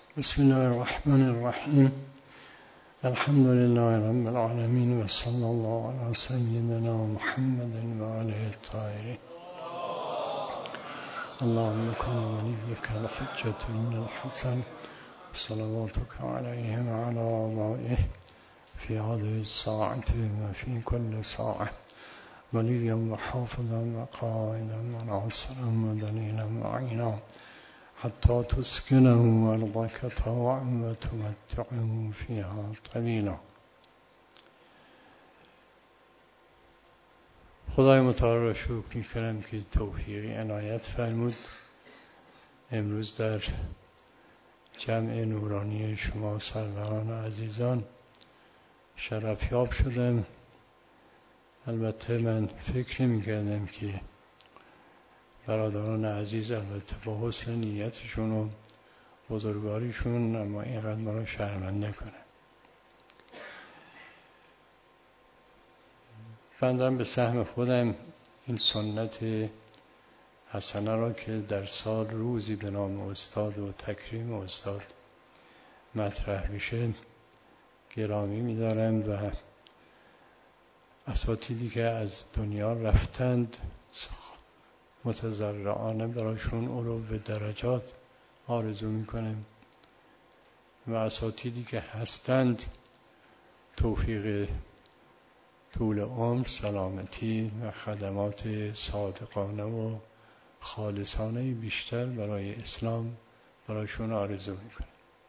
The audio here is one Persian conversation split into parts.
بسم الله الرحمن الرحیم. الحمد لله رب العالمین و صلی الله علی سیدنا محمد و آله الطاهرین. اللهم کن ولیک الحجة بن الحسن صلواتک علیه و علی آبائه فی هذه الساعة و فی کل ساعة ولیا و حافظا و قائدا و ناصرا و دلیلا و عینا حتی تسکنه ارضک طوعا و تمتعه فیها طویلا. خدای متعال را شکر می‌کنم که توفیقی عنایت فرمود. امروز در جمع نورانی شما سروران و عزیزان شرفیاب شدم. البته من فکر نمی‌کردم که برادران عزیز البته با حسن نیتشون و بزرگواریشون اما اینقدر ما رو شرمنده کنه. بندم به سهم خودم این سنت حسنه را که در سال روزی به نام استاد و تکریم استاد مطرح میشه گرامی می‌دارم و اساتیدی که از دنیا رفتند متضرعانه براشون علو درجات آرزو میکنم و اساتیدی که هستند توفیق طول عمر، سلامتی و خدمات صادقانه و خالصانه بیشتر برای اسلام براشون آرزو میکنم.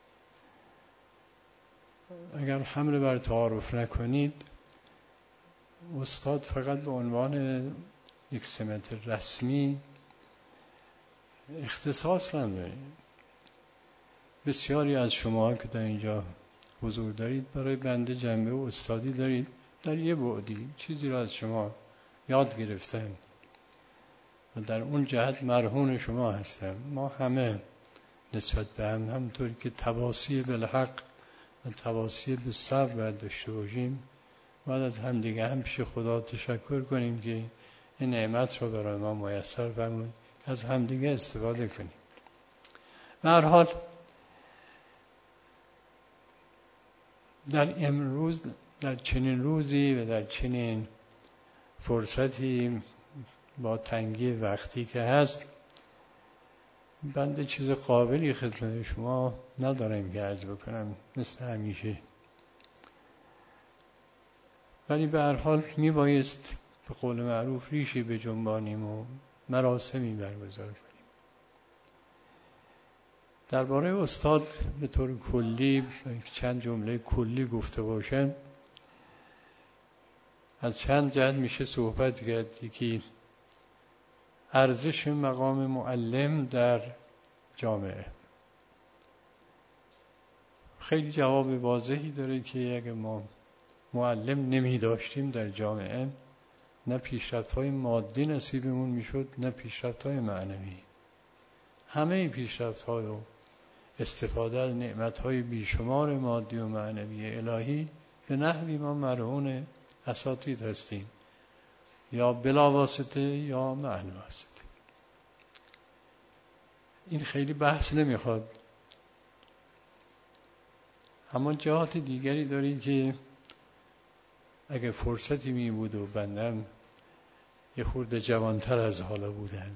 اگر حمله بر تعارف نکنید، استاد فقط به عنوان یک سمت رسمی اختصاص ندارید. بسیاری از شما که در اینجا حضور دارید برای بنده جنبه و استادی دارید، در یه بعدی چیزی را از شما یاد گرفتم و در اون جهت مرهون شما هستم. ما همه نسبت به همونطوری که تواصی بالحق و تواصی بالصبر باید داشته باشیم، باید از همدیگه هم پیش خدا تشکر کنیم که این نعمت را برای ما میسر فرمود، از همدیگه استفاده کنیم. به هر حال در امروز در چنین روزی و در چنین فرصتی با تنگی وقتی که هست، بنده چیز قابلی خدمت شما ندارم که عرض بکنم مثل همیشه، ولی به هر حال میبایست به قول معروف ریشی بجنبانیم و مراسمی برگزار کنیم. درباره استاد به طور کلی چند جمله کلی گفته باشم، از چند جهت میشه صحبت کرد. یکی ارزش مقام معلم در جامعه. خیلی جواب واضحی داره که اگه ما معلم نمی داشتیم در جامعه، نه پیشرفت‌های مادی نصیبمون میشد نه پیشرفت‌های معنوی. همه پیشرفت‌ها و استفاده از نعمت‌های بیشمار مادی و معنوی الهی به نحوی ما مرهون اساتید هستیم، یا بلا واسطه یا مع الواسطه. این خیلی بحث نمیخواد، اما جهات دیگری داریم که اگه فرصتی می بود و بندم یه خورده جوانتر از حالا بودن،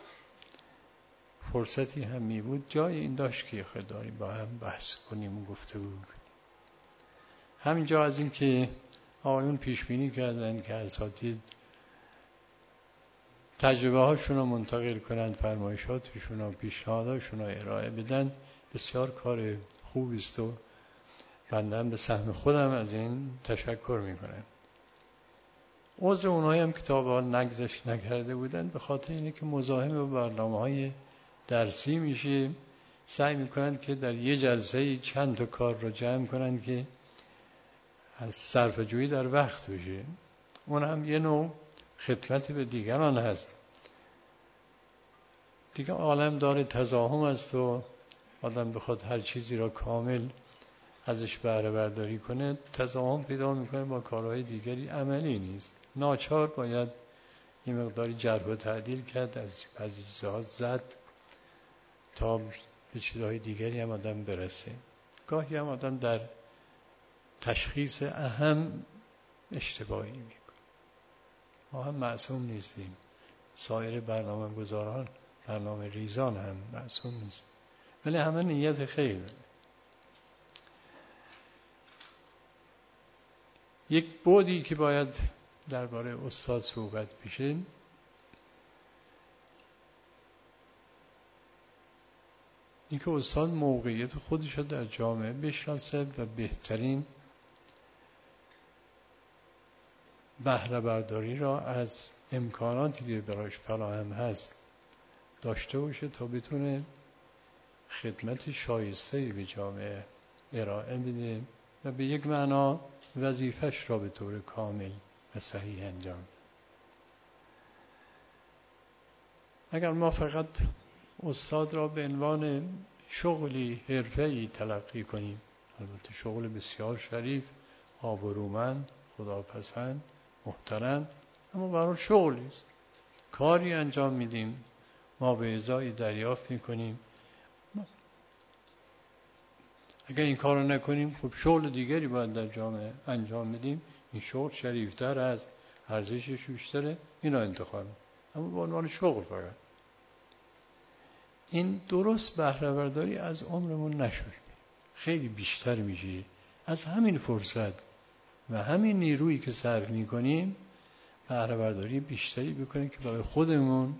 فرصتی هم می بود، جای این داشت که خداری با هم بحث کنیم و گفتگو کنیم. همینجا از این که آقایون پیش بینی کردن که اساتید تجربه هاشون رو منتقل کنند، فرمایشاتشون و پیشنهاداشون رو ارائه بدن، بسیار کار خوبی است و بندم به سهم خودم از این تشکر میکنم. عذر اونایی هم که تا به حال نگذشت نکرده بودن به خاطر اینه که مزاحم برنامه‌های درسی میشه، سعی میکنن که در یه جلسه چند تا کار رو جمع کنن که از صرفه‌جویی در وقت بشه. اون هم یه نوع خدمت به دیگران هست. دیگه عالم داره تزاحم است و آدم بخواد هر چیزی را کامل ازش بهره برداری کنه، تزاحم پیدا میکنه با کارهای دیگری، عملی نیست. ناچار باید این مقداری جرح و تعدیل کرد، از بعضی چیزها زد تا به چیزهای دیگری هم آدم برسه. گاهی هم آدم در تشخیص اهم اشتباهی میکنه. ما هم معصوم نیستیم، سایر برنامه گذاران، برنامه ریزان هم معصوم نیست، ولی همه نیت خیر داره. یک بعدی که باید درباره استاد صحبت بشه، اینکه استاد موقعیت خودش رو در جامعه بشناسه و بهترین بهره برداری را از امکاناتی که براش فراهم هست داشته باشه تا بتونه خدمت شایسته‌ای به جامعه ارائه بده و به یک معنا وظیفش را به طور کامل و صحیح انجام. اگر ما فقط استاد را به عنوان شغلی حرفه‌ای تلقی کنیم، البته شغل بسیار شریف، آبرومند، خداپسند، محترم، اما برای شغلی است، کاری انجام میدیم، ما به ازای دریافت میکنیم. اگر این کار رو نکنیم خب شغل دیگری باید در جامعه انجام بدیم، این شغل شریفتر است، ارزشش بیشتره، این را انتخاب، اما به عنوان شغل فقط. این درست بهره برداری از عمرمون نشد. خیلی بیشتر میشه از همین فرصت و همین نیرویی که صرف میکنیم بهره برداری بیشتری بکنیم که برای خودمون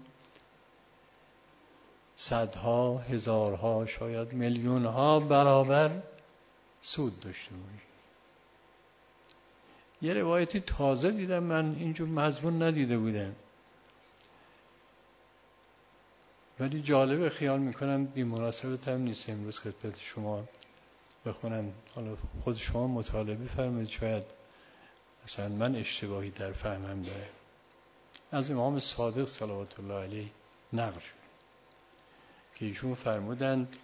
صدها، هزارها، شاید میلیونها برابر سود داشته باشیم. یه روایتی تازه دیدم، من اینجور مضمون ندیده بودم، ولی جالبه، خیال میکنم بی مناسبت هم نیست امروز خدمت شما بخونم. حالا خود شما مطالعه بفرمایید، شاید مثلا من اشتباهی در فهمم داره. از امام صادق صلوات الله علیه نقل شد که ایشون فرمودند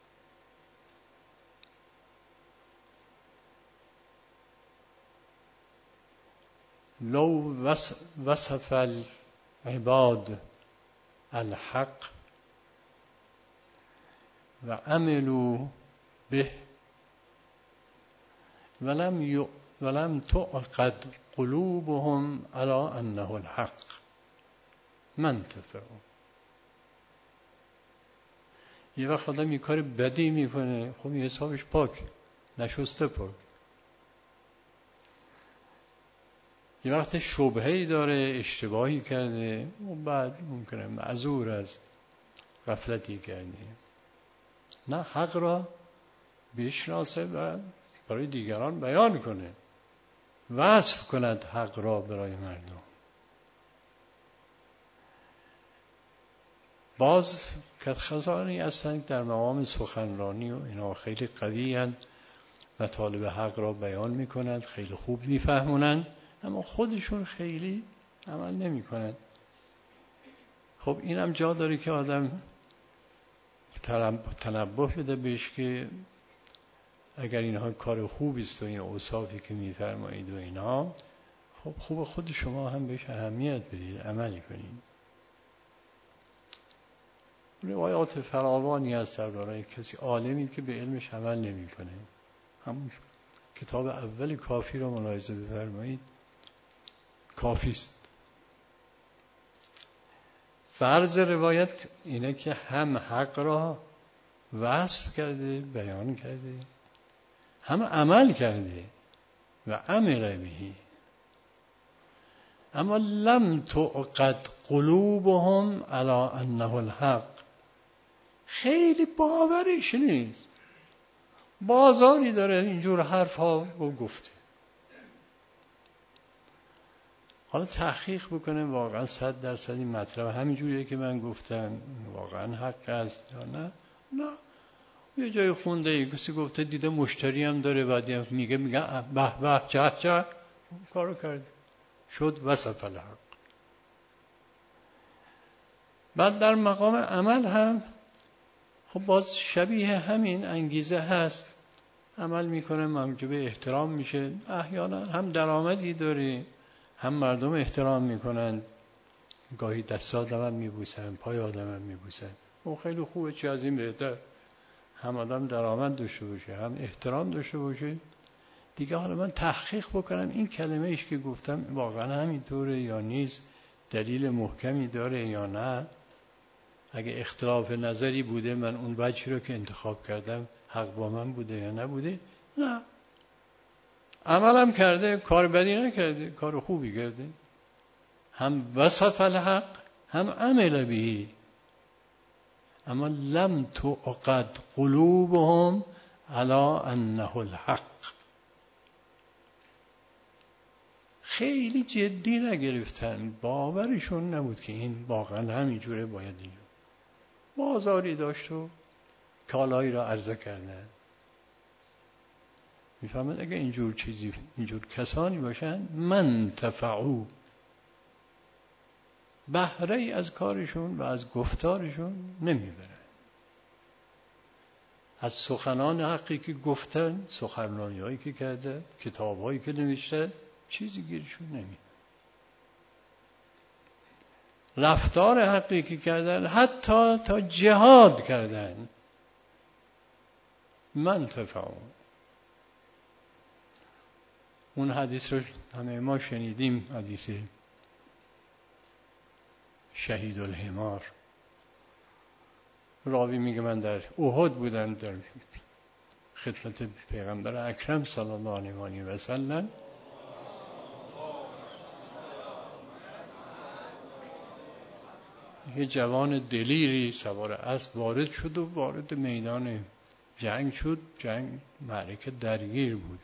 لو وصف العباد الحق و عملوا به ولم تعقد قلوبهم على انه الحق منتفع. یه وقت آدم یه کار بدی میکنه، خب یه حسابش پاک، نشسته پاک. یه وقت شبهه‌ای داره، اشتباهی کرده و بعد ممکنه معذور است، غفلتی کرده. نه، حق را بشناسه و برای دیگران بیان کنه، وصف کند حق را برای مردم. باز کسانی هستند در مقام سخنرانی و اینا خیلی قوی هستند و مطالب حق را بیان میکنند، خیلی خوب میفهمونند، اما خودشون خیلی عمل نمی کنند. خب اینم جا داره که آدم تنبه بده بهش که اگر اینها کار خوبی است و این اوصافی که میفرمایید و اینا، خب خوب خود شما هم بهش اهمیت بدید، عمل کنید. روایات فراوانی هست درباره کسی عالمی که به علمش عمل نمیکنه. همون کتاب اول کافی را ملاحظه بفرمایید، کافی است. فرض روایت اینه که هم حق را وصف کرده، بیان کرده، هم عمل کرده و عمل بهی، اما لم تعقد قلوبهم علی انه الحق. خیلی باورش نیست، بازاری داره اینجور حرف ها رو گفته. حالا تحقیق بکنه واقعا 100% این مطلب همینجوریه که من گفتم واقعا حق است یا نه. نه، یه جای خونده کسی گفته دیده مشتری هم داره، بعدی هم میگه به به چه چه کارو کرد، شد وصف الحق. بعد در مقام عمل هم خب باز شبیه همین انگیزه هست، عمل میکنه، موجب احترام میشه، احیانا هم درآمدی داره، هم مردم احترام میکنن، گاهی دست آدم هم میبوسن، پای آدم هم میبوسن، او خیلی خوبه، چی از این بهتر. هم آدم درآمد داشته باشه، هم احترام داشته باشه. دیگه حالا من تحقیق بکنم این کلمه ایش که گفتم واقعا همینطوره یا نیست، دلیل محکمی داره یا نه. اگه اختلاف نظری بوده من اون وجهی رو که انتخاب کردم حق با من بوده یا نبوده؟ نه. عملم کرده، کار بدی نکرده، کار خوبی کرده. هم وصف الحق هم عمل به، اما لم تعقد قلوبهم علی انه الحق. خیلی جدی نگرفتن، باورشون نبود که این واقعا همینجوره، باید اینجور. بازاری داشت و کالایی را عرضه کردن. میفهمد اگه اینجور چیزی، اینجور کسانی باشن من تفعو، بهره ای از کارشون و از گفتارشون نمیبرن. از سخنان حقی که گفتن، سخنرانی هایی که کرده، کتاب هایی که نوشته، چیزی گیرشون نمیاد. رفتار حقی که کردن، حتی تا جهاد کردن، من تفعو. اون حدیث رو همه ما شنیدیم، حدیث شهید الحمار. راوی میگه من در احد بودم، در خدمت پیغمبر اکرم صلی الله علیه و سلم. یه جوان دلیری سوار اسب وارد شد و وارد میدان جنگ شد. جنگ معرکه درگیر بود.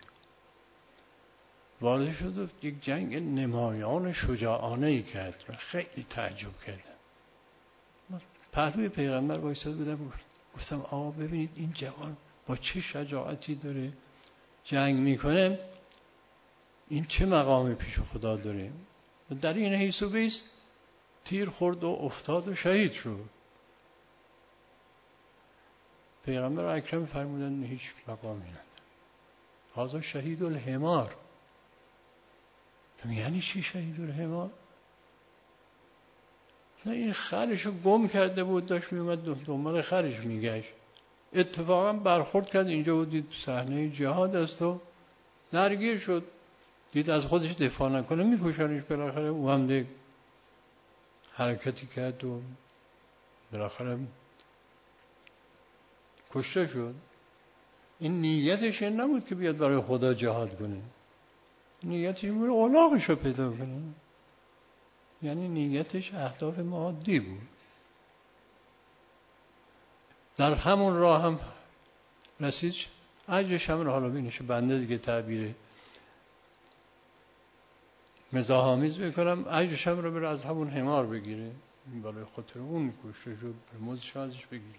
وارد شد و یک جنگ نمایان شجاعانه‌ای کرد. من خیلی تعجب کردم. پهلوی پیغمبر وایساده بودم، گفتم آقا ببینید این جوان با چه شجاعتی داره جنگ میکنه، این چه مقامی پیش خدا داره. در این حیث و بیس تیر خورد و افتاد و شهید شد. پیغمبر اکرم فرمودن هیچ مقامی نداره، هذا شهید الحمار. یعنی چی شهید الحمار؟ این خرشو گم کرده بود، داشت میومد دنبال خرش میگشت، اتفاقا برخورد کرد اینجا و دید صحنه جهاد است و درگیر شد. دید از خودش دفاع نکنه میکشنش. بالاخره او هم حرکتی کرد و بالاخره کشته شد. این نیتش این نبود که بیاد برای خدا جهاد کنه، نیتش بود اولاغش رو پیدا کنه. یعنی نیتش اهداف مادی بود. در همون راه هم رسید، اجرش هم رو حالا بینشه بنده دیگه تعبیر مزاح‌آمیز میکنم، اجرش هم رو بره از همون حمار بگیره، برای خاطر اون کشته شد، موزش ازش بگیره.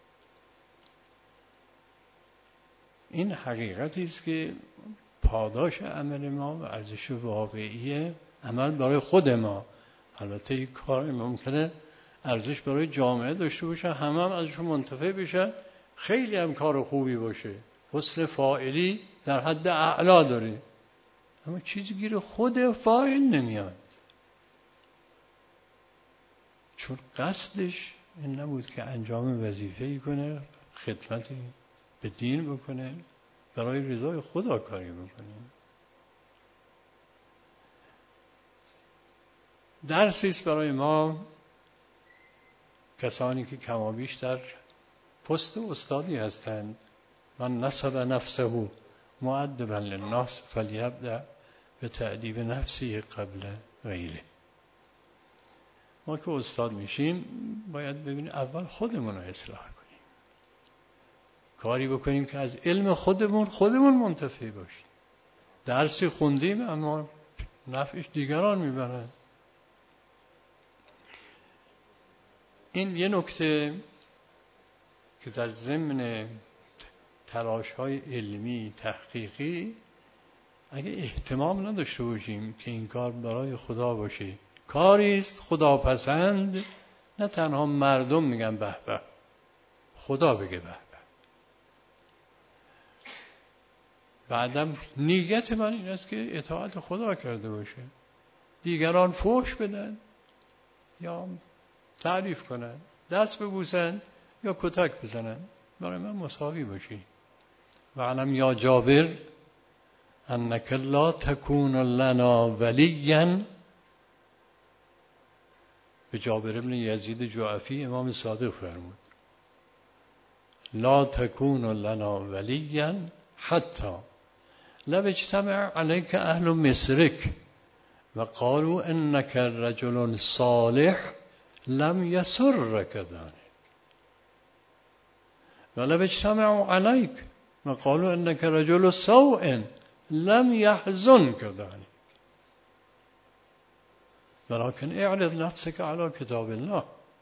این حقیقتی است که پاداش عمل ما و ارزش واقعی عمل برای خود ما. البته این کار ممکنه ارزش برای جامعه داشته باشه، همه هم ازشون منتفع بشن، خیلی هم کار خوبی باشه، حسن فاعلی در حد اعلا داره، اما چیزی گیر خود فاعل نمیاد، چون قصدش این نبود که انجام وظیفه‌ای کنه، خدمتی به دین بکنه، برای رضای خدا کاری بکنه. درسی است برای ما کسانی که کمابیش در پست استادی هستند. من نصب نفسه مؤدبا للناس فلیبدأ به تأدیب نفسی قبل غیره. ما که استاد میشیم باید ببینیم اول خودمون رو اصلاح کنیم، کاری بکنیم که از علم خودمون منتفع باشیم. درسی خوندیم اما نفعش دیگران میبرن. این یه نکته که در ضمن تلاش‌های علمی تحقیقی اگه اهتمام نداشته باشیم که این کار برای خدا باشه، کاری است خداپسند، نه تنها مردم میگن به به، خدا بگه به به. بعدم نیت من این است که اطاعت خدا کرده باشه، دیگران فحش بدن یا تعریف کنن، دست ببوسن یا کتک بزنن، برای من مساوی باشی. و علم یا جابر انک لا تکون لنا ولیا. به جابر ابن یزید جعفی امام صادق فرمود لا تکون لنا ولیا حتی لو اجتمع علیک اهل مصرک و قالوا انک رجل صالح لم یسرک ذلک ولو اجتمعوا علیک و قالوا انک رجل سوء لم يحزنك ذلك ولكن اعرض نفسك على کتاب الله.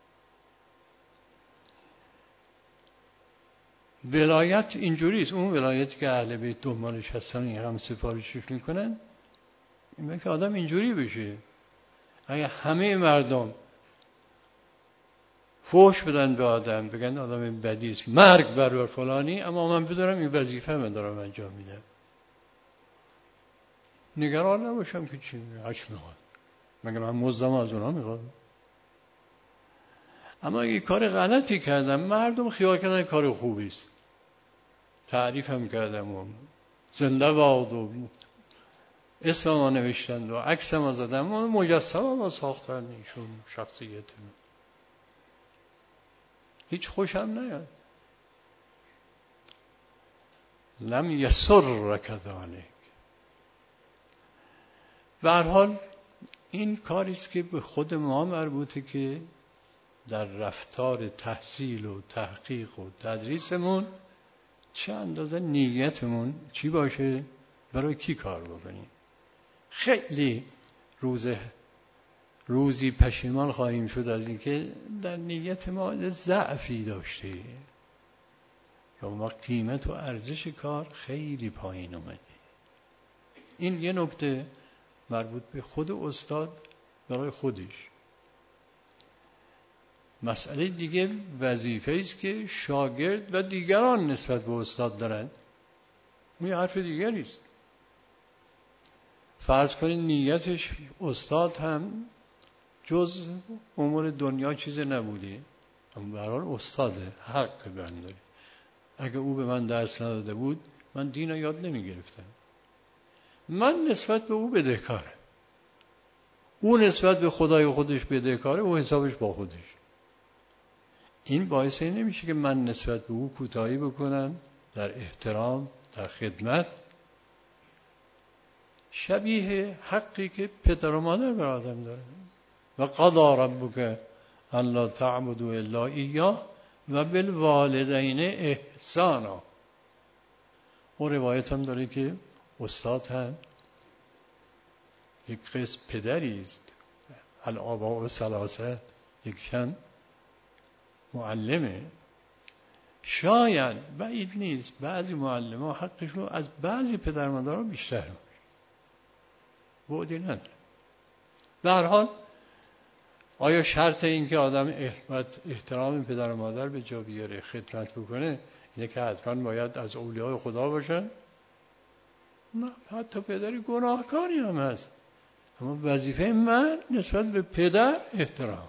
ولایت اینجوریست. اون ولایتی که اهل بیت دنبالش هستن این هم سفارشش میکنن این که آدم اینجوری بشه. اگه همه مردم فوش بدن به آدم بگن آدم بدیست مرگ بر فلانی، اما من بدارم این وظیفه من دارم انجام میدم، نگران نباشم که چی هرچی میخواد، مگه من مزدم از اونا میخواد. اما اگه کار غلطی کردم مردم خیال کردن کار خوبیست، تعریفم کردم و زنده باد و اسم ما نوشتند و عکس ما زدم و مجسمه ما ساختن ایشون شخصیت من. هیچ خوشم نیاد. لم یسرک ذلک. به هر حال این کاریست که به خود ما مربوطه که در رفتار تحصیل و تحقیق و تدریسمون چه اندازه نیتمون چی باشه، برای کی کار بکنیم. خیلی روزی پشیمان خواهیم شد از اینکه در نیت ما ضعفی داشته یا ما قیمت و ارزش کار خیلی پایین اومده. این یه نکته مربوط به خود استاد برای خودش. مسئله دیگه وظیفه است که شاگرد و دیگران نسبت به استاد دارند. اون یه حرف دیگری است. فرض کنید نیتش استاد هم جز امور دنیا چیز نبوده، اما به هر حال استاده، حق من داره. اگه او به من درس نداده بود من دین رو یاد نمی گرفتم. من نسبت به او بدهکارم، او نسبت به خدای خودش بدهکاره، او حسابش با خودش. این باعث این نمیشه که من نسبت به او کوتاهی بکنم در احترام، در خدمت، شبیه حقی که پدر و مادر بر آدم داره. و قضا ربک الا تعبدوا الا ایاه و بالوالدین احسانا. اون روایت هم داره که استاد هم یک قسم پدری است، الآباء ثلاثه، یکشم معلمه. شاید بعید نیست بعضی معلم ها حقشون از بعضی پدر مادر ها بیشتر بعدی نداره. به هر حال آیا شرط این که آدم احترام پدر و مادر به جا بیاره، خدمت بکنه، اینه که حتما باید از اولیاء خدا باشن؟ نه، حتی پدری گناهکاری هم هست، اما وظیفه من نسبت به پدر احترام.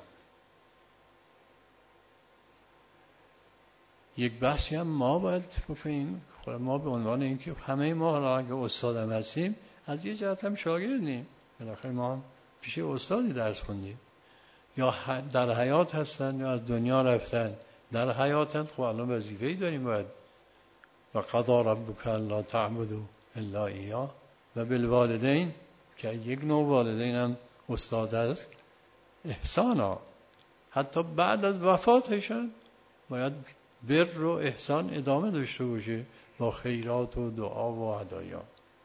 یک بحثی هم ما باید بکنیم. ما به عنوان اینکه همه ما حالا اگه استاد هم هستیم از یه جهت هم شاگردیم، بالاخره ما هم پیش استادی درس خوندیم، یا در حیات هستن یا از دنیا رفتن، در حیاتن، خب الان وظیفه‌ای داریم باید. و قضا ربک الا تعبدوا الا ایاه و بالوالدین، که یک نوع والدین هم استاد است، احسانا. حتی بعد از وفاتشان باید بر و احسان ادامه داشته باشه با خیرات و دعا و هدایا.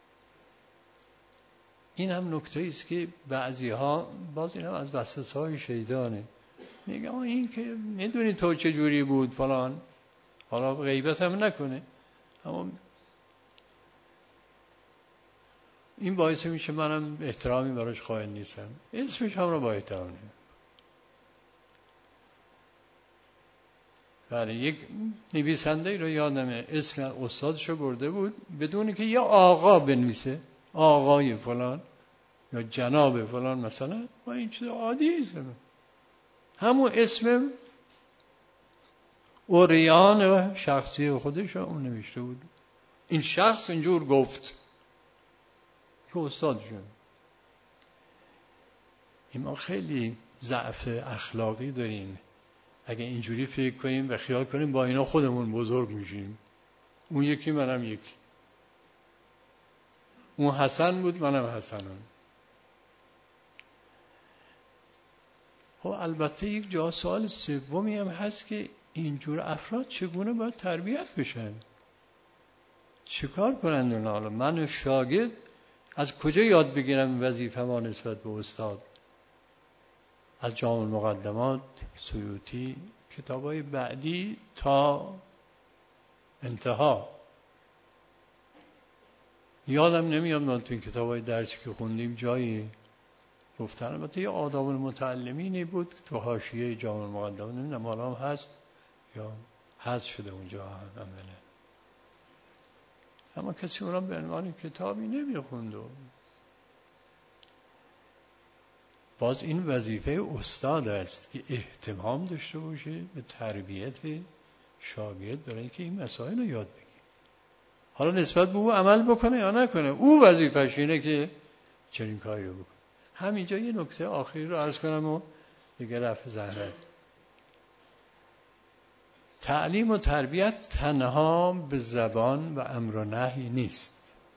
این هم نکته است که بعضی ها باز این هم از وسوسه‌های شیطانه، میگه این که میدونی تو چه جوری بود فلان، حالا غیبت هم نکنه، اما این باعث میشه منم احترامی براش قائل نیستم، اسمش هم رو با احترام نیم. بله، یک نویسنده رو یادمه اسم استادشو برده بود بدون که یه آقا بنویسه، آقای فلان یا جناب فلان مثلا، و این چیز عادی است. همون اسم اوریان شخصی خودش رو اون نوشته بود. این شخص اینجور گفت که استاد شد. ما خیلی ضعف اخلاقی داریم اگه اینجوری فکر کنیم و خیال کنیم با اینا خودمون بزرگ میشیم. اون یکی منم یکی، اون حسن بود منم حسنم. خب البته یک جا سوال سومی هم هست که اینجور افراد چگونه باید تربیت بشن، چیکار کنند اونا؟ حالا من شاگرد از کجا یاد بگیرم وظیفه ما نسبت به استاد؟ از جامع المقدمات، سیوطی، کتابای بعدی تا انتها. یادم نمیاد من تو این کتابای درسی که خوندیم جایی گفتن، البته یه آداب المتعلمینی بود تو حاشیه جامع المقدمات، نمیدونم حالا هم هست یا حذف شده اونجا عمله، اما کسی اونم به عنوان کتابی نمیخوند. باز این وظیفه استاد است که اهتمام داشته باشه به تربیت شاگرد، برای که این مسائل رو یاد بگیره. حالا نسبت به او عمل بکنه یا نکنه، او وظیفه‌ش اینه که چنین کاری رو بکنه. همینجا یه نکته آخری رو عرض کنم و دیگه رفع زحمت. تعلیم و تربیت تنها به زبان و امر و نهی نیست.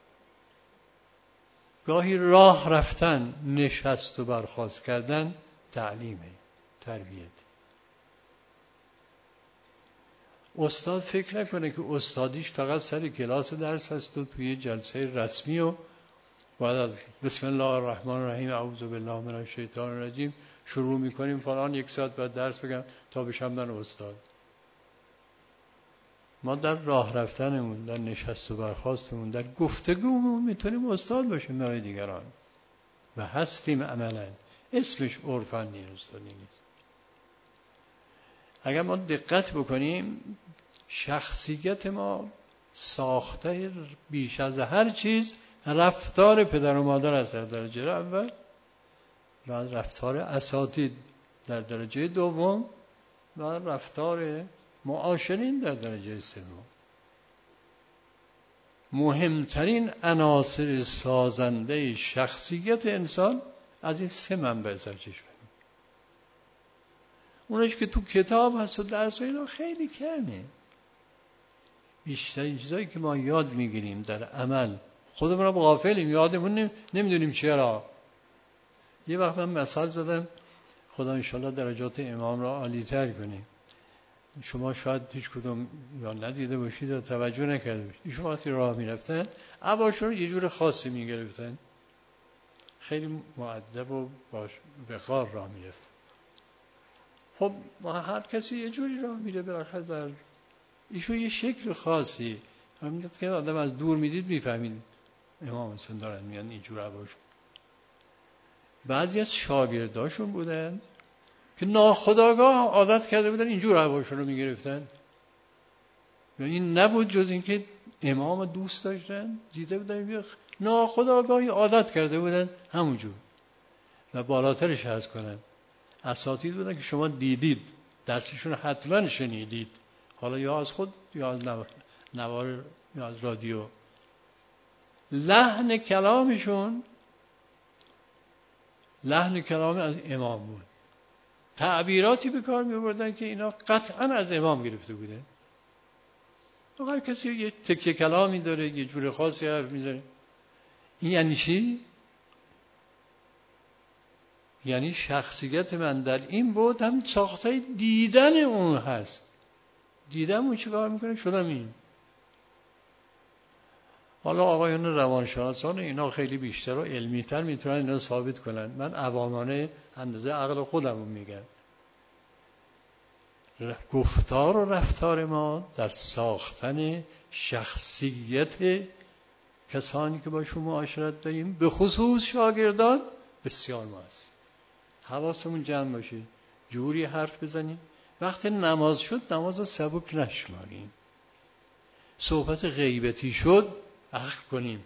گاهی راه رفتن، نشست و برخاست کردن تعلیمه، تربیت. استاد فکر نکنه که استادیش فقط سر کلاس درس هست و توی جلسه رسمی و بعد از بسم الله الرحمن الرحیم اعوذ بالله من الشیطان الرجیم شروع میکنیم فلان یک ساعت بعد درس بگم تا بشم من استاد. ما در راه رفتنمون، در نشست و برخاستمون، در گفتگومون میتونیم استاد باشیم برای دیگران و هستیم عملا. اسمش عرفاً استادی نیست. اگر ما دقت بکنیم شخصیت ما ساخته بیش از هر چیز رفتار پدر و مادر است در درجه اول، بعد رفتار اساتید در درجه دوم و رفتار معاشرین در درجه سوم. مهمترین عناصر سازنده شخصیت انسان از این سه منبع سرچشمه می‌گیره. اونش که تو کتاب هست و درس و اینا خیلی کمه. بیشترین چیزایی که ما یاد میگیریم در عمل خودمون رو غافلیم، یادمون نمیدونیم چرا. یه وقت من مثال زدم، خدا انشالله درجات امام را عالی تر کنه. شما شاید هیچ کدوم یا ندیده باشید یا توجه نکرده باشید. ایشون وقتی راه میرفتن عباشون رو یه جور خاصی میگرفتن، خیلی مؤدب و باش وقار راه میرفتن. خب هر کسی یه جوری راه میره، بالاخره در ایشون یه شکل خاصی همینطور که آدم از دور میدید میفهمید امام حسین دارن میان اینجور عباشون. بعضی از شاگرداشون بودن که ناخودآگاه عادت کرده بودن اینجور عباشون رو میگرفتن. این نبود جز اینکه امام دوست داشتن، دیده بودن ناخودآگاهی عادت کرده بودن همونجور. و بالاترش عرض کنم اساتید بودن که شما دیدید درسشون حتما شنیدید، حالا یا از خود یا از نوار یا از رادیو. لحن کلامشون لحن کلام از امام بود، تعبیراتی به کار می آوردن که اینا قطعا از امام گرفته بوده. هر کسی یه تکه کلامی داره، یه جور خاصی حرف میزنه. این یعنی چی؟ یعنی شخصیت من در این بود هم ساخته دیدن اون هست. دیدم اون چی کار میکنه شدم این. حالا آقایان روانشناسان اینا خیلی بیشتر و علمی‌تر میتونن اینا ثابت کنن. من عوامانه اندازه عقل خودم رو میگم. گفتار و رفتار ما در ساختن شخصیت کسانی که باشون معاشرت داریم، به خصوص شاگردان، بسیار ماست. حواسمون جمع باشه، جوری حرف بزنیم وقتی نماز شد نماز رو سبک نشماریم، صحبت غیبتی شد اخم کنیم،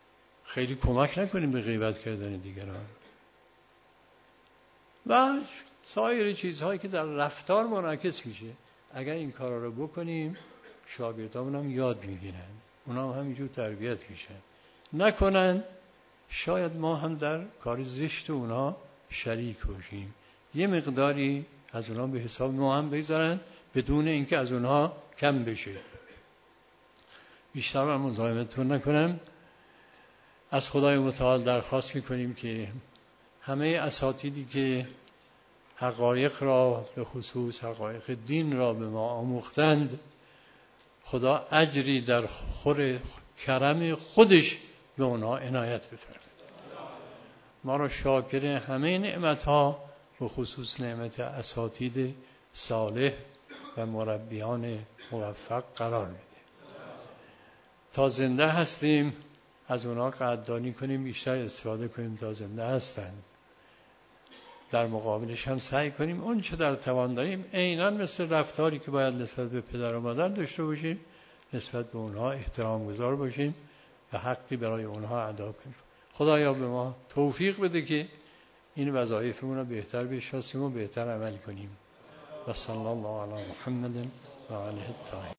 خیلی کمک نکنیم به غیبت کردن دیگران. و سایر چیزهایی که در رفتار منعکس میشه، اگر این کارا رو بکنیم شاگردامون هم یاد میگیرن، اونا هم همینجور تربیت میشن. نکنن شاید ما هم در کار زشت اونا شریک باشیم، یه مقداری از اونا به حساب ما هم بگذارن بدون اینکه از اونها کم بشه. بیشتر من مزاحمتون نکنم. از خدای متعال درخواست میکنیم که همه اساتیدی که حقایق را به خصوص حقایق دین را به ما آموختند، خدا اجری در خور کرم خودش به اونها عنایت بفرماید. ما را شاکر همه نعمتها به خصوص نعمت اساتید صالح و مربیان موفق قرار بده. تا زنده هستیم از اونها قدردانی کنیم، بیشتر استفاده کنیم تا زنده هستند. در مقابلش هم سعی کنیم اون چه در توان داریم عیناً مثل رفتاری که باید نسبت به پدر و مادر داشته باشیم نسبت به اونها احترام گذار باشیم و حقی برای اونها ادا کنیم. خدایا به ما توفیق بده که این وظایفمون رو بهتر بشناسیم و بهتر عمل کنیم. و صلی الله علی محمد و آله الطاهرین.